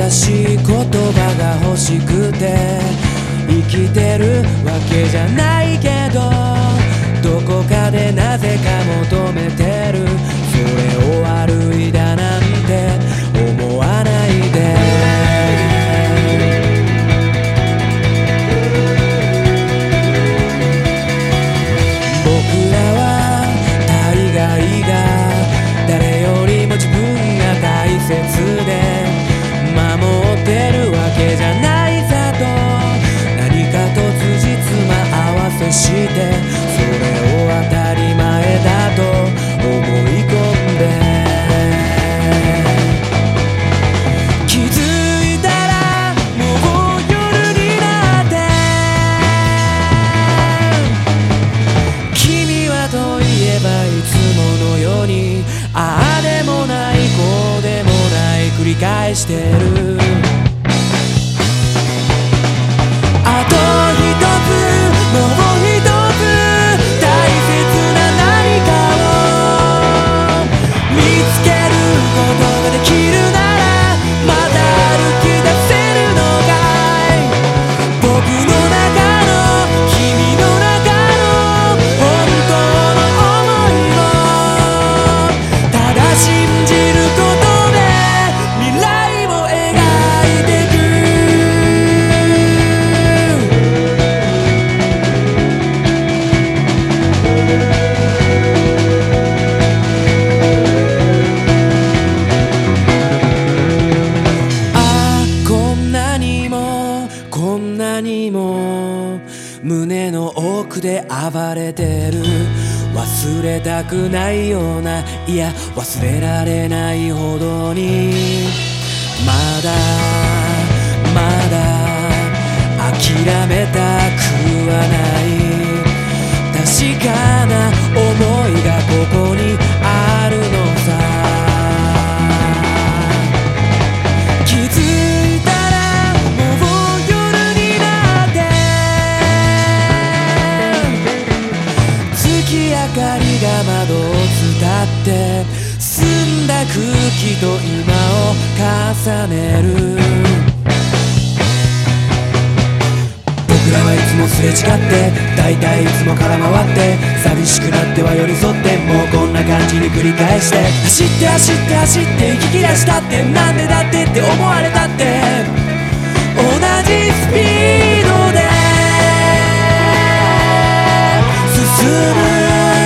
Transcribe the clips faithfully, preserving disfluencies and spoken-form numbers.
正しい言葉が欲しくて生きてるわけじゃないけど、どこかでなぜか求めてる。それを悪いだなんて思わないで。僕らは大概が誰よりも自分が大切で守ってるわけじゃないさと、何かと辻褄合わせして、それを当たり前だと思い込んで、気づいたらもう夜になって、君はといえばいつものようにああでもないこうでもない繰り返してる。あと一つもう一つ大切な何かを見つけることができるなら、また歩き出せるのかい。僕の中の君の中の本当の想いをただ信じることで未来を描いてく。ああこんなにもこんなにも胸の奥で暴れてる。忘れたくないような、いや忘れられないほどに、まだまだ諦めたくはない。確かな想いがここにあるのさ。気づいたらもう夜になって、月明かりが窓を伝って澄んだ空気と今を重ねる。僕らはいつもすれ違って大体いつも空回って、寂しくなっては寄り添って、もうこんな感じに繰り返して、走って走って走って息切らしたって、なんでだってって思われたって、同じスピードで進む。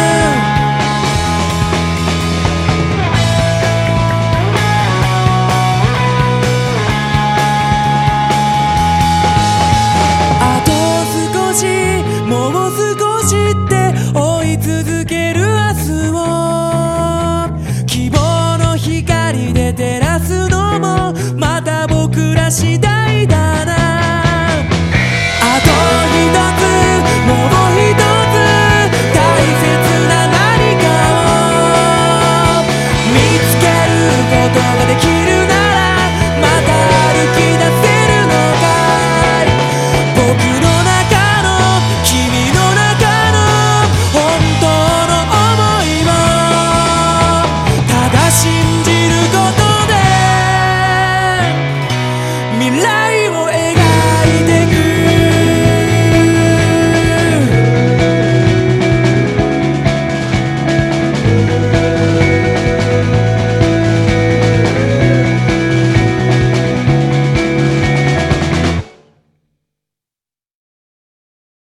もう少しって追い続ける明日を、希望の光で照らすのもまた僕ら次第だな。あと一つもう一つ大切な何かを見つけることができるなら、また歩き出せるのかい。僕の中の君の中の本当の想いをただ信じることで未来を描